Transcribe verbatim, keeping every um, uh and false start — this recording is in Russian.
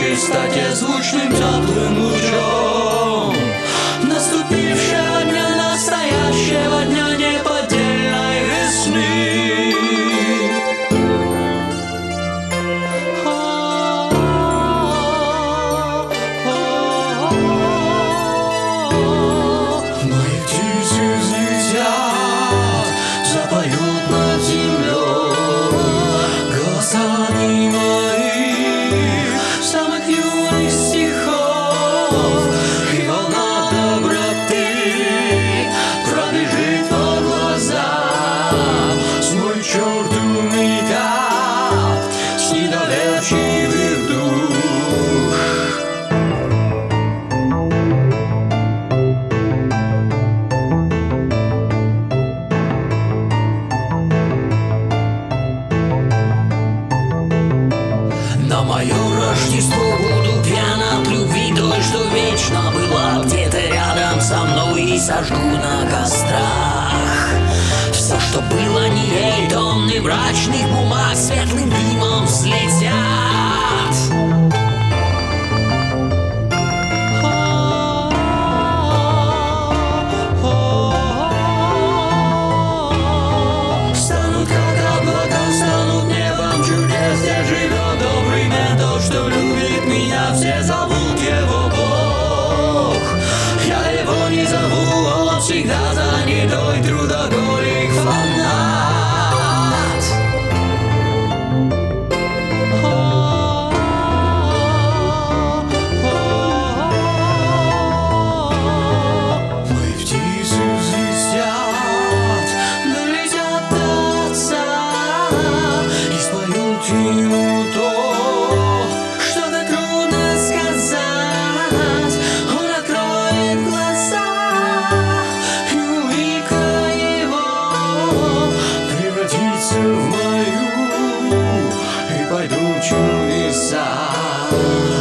чистоте звучным теплым лучом наступившего дня, настоящего дня неподдельной весны. Мои птицы взлетят, запоют над землей голоса дней моих самых юных стихов, и волна доброты пробежит по глазам с мой черт умный такт, с недоверчивых душ. На мое Рождество буду пьян от любви той, что вечно была где-то рядом со мной, и сожгу на кострах все, что было не ей. Тонны мрачных бумаг светлым дымом взлетят. Станут как облака, станут небом чудес, где живет добрый ментор, что любит меня. Все зовут его Бог, я его не зову, он всегда занятой, трудоголик, фанат. Мои птицы взлетят, долетят до отца и споют ему то, что так трудно сказать. Он откроет глаза, и улыбка его превратится в мою, и пойдут чудеса.